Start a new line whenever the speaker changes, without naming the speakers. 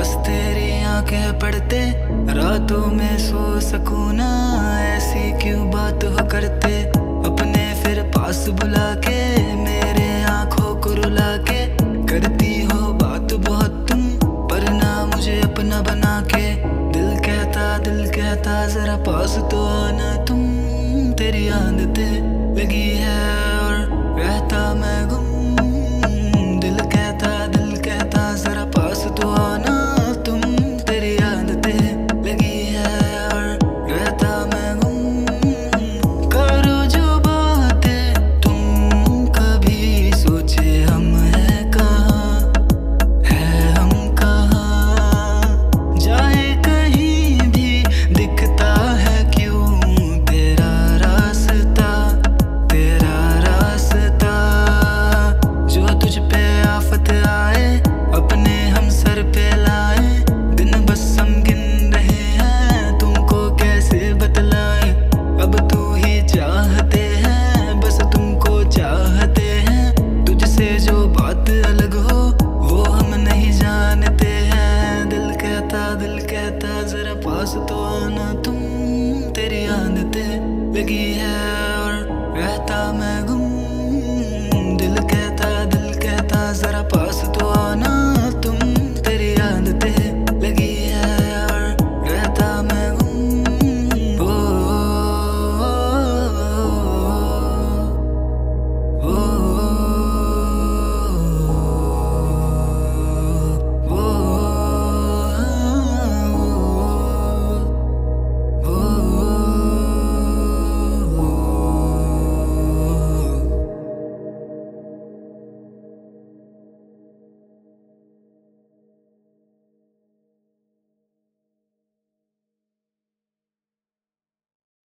पास तेरी आंखें पड़ते, रातों में सो सकूं ना, ऐसी क्यों बात हो करते। अपने फिर पास बुला के मेरे आंखों को रुला के, करती हो बात बहुत तुम, पर ना मुझे अपना बना के। दिल कहता जरा पास तो आना तुम, तेरी आदतें लगी है